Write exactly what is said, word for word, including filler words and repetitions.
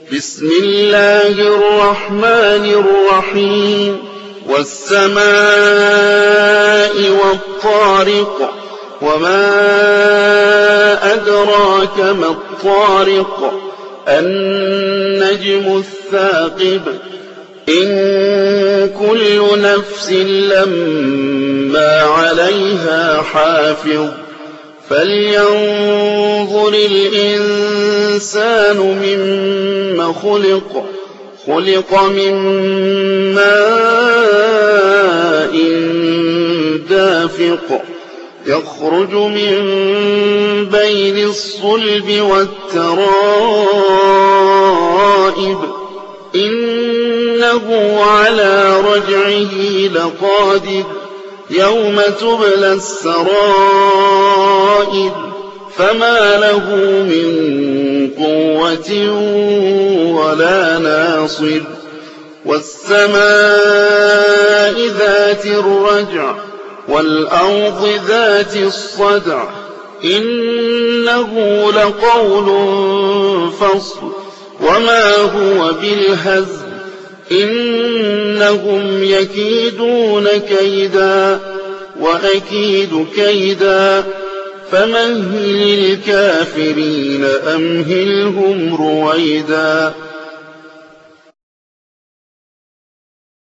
بسم الله الرحمن الرحيم والسماء والطارق وما أدراك ما الطارق النجم الثاقب إن كل نفس لما عليها حافظ فلينظر الإنسان مما خلق خلق من ماء دافق يخرج من بين الصلب والترائب إنه على رجعه لقادر يوم تبلى السرائر فما له من قوة ولا ناصر والسماء ذات الرجع والأرض ذات الصدع إنه لقول فصل وما هو بالهزل إنهم يكيدون كيدا وأكيد كيدا فمهل الكافرين أمهلهم رويدا